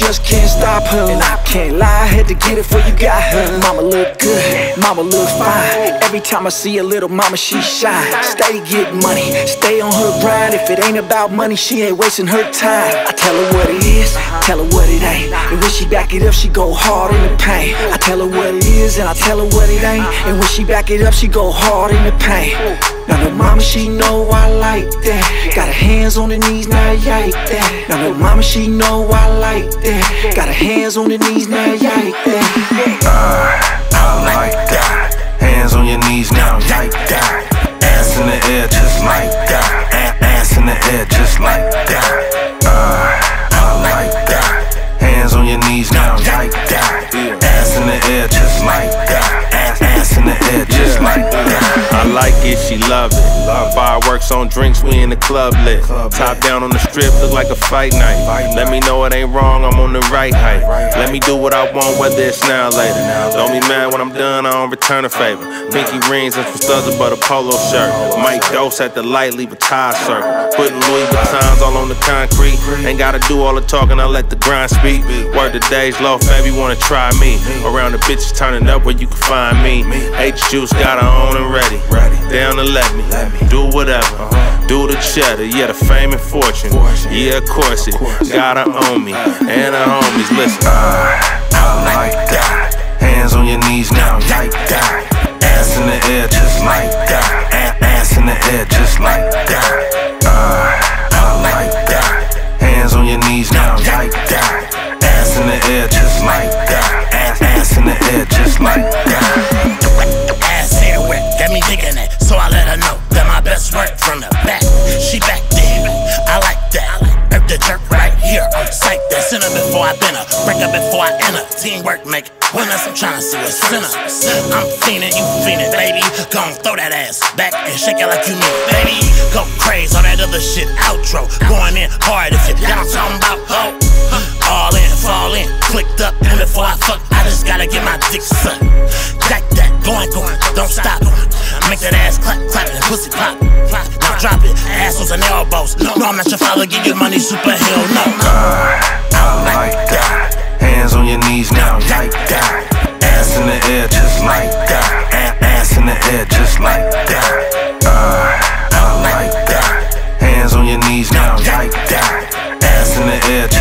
just can't stop her. And I can't lie, I had to get it before you got her. Mama look good, mama look fine. Every time I see a little mama, she shine. Stay getting money, stay on her grind. If it ain't about money, she ain't wasting her time. I tell her what it is, tell her what it ain't. And when she back it up, she go hard in the pain. I tell her what it is, and I tell her what it ain't. And when she back it up, she go hard in the pain. Now the mama, she know I like that. Got her hands on her knees, now yike that. Now the mama, she know I like that. Got her hands on her knees, now yike that. I like that. Hands on your knees now, yike that. Ass in the air just like that. Ass in the air just like that. I like that. Hands on your knees now, yike that. Ass in the air just like that. Ass in the air just like that. I like it, she love it. Fireworks on drinks, we in the club lit. Top down on the strip, look like a fight night. Let me know it ain't wrong, I'm on the right height. Let me do what I want, whether it's now or later. Don't be mad when I'm done, I don't return a favor. Pinky rings and some studs about a polo shirt. Might dose at the light, leave a tire circle. Putting Louis Vuittons all on the concrete. Ain't gotta do all the talking, I let the grind speak. Word to Days Low, baby, wanna try me. Around the bitches turning up where you can find me. H-Juice got her on and ready. Down to let me do whatever. Do the cheddar, yeah, the fame and fortune. Yeah, of course it. Got her on me and her homies. Listen. I like that. Hands on your knees now, yike that. Ass in the air just like that. Ass in the air just like that. I like that. Hands on your knees now, yike that. Ass in the air just like that. Ass in the air just like that. Ass everywhere, got me digging it. So I let her know that my best work from the back. She back there, I like that. Earth the jerk right here, sight that. Sinner before I been her, break up before I enter. Teamwork make winners, I'm trying to see a sinner. I'm fiending, you fiending, baby. Gon' throw that ass back and shake it like you mean, baby. Go crazy, all that other shit, outro. Going in hard if you down, talking about ho. All in, fall in, clicked up, and before I fuck, I just gotta get my dick sucked. Jack that, going, don't stop. Make that ass clap, clap, and pussy pop. Now drop it, assholes and elbows. No, I'm not your father, give you money, super hell no. I like that. Hands on your knees now, yike that. Ass in the air just like that. Ass in the air just like that. I like that. Hands on your knees now, yike that. Ass in the air